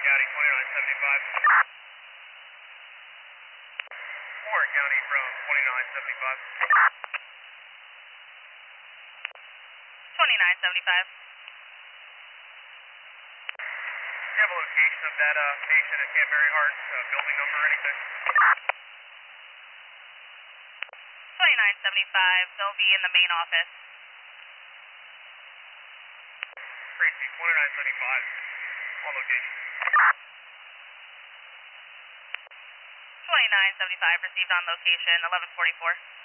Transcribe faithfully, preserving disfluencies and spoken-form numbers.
County, twenty-nine seventy-five. Warren County from twenty-nine seventy-five. twenty-nine seventy-five. Do you have a location of that uh, patient at Camp Mary Hart, uh, building number or anything? twenty-nine seventy-five, they'll be in the main office. Tracy, twenty-nine seventy-five, on location. twenty-nine seventy-five, received on location, eleven forty-four.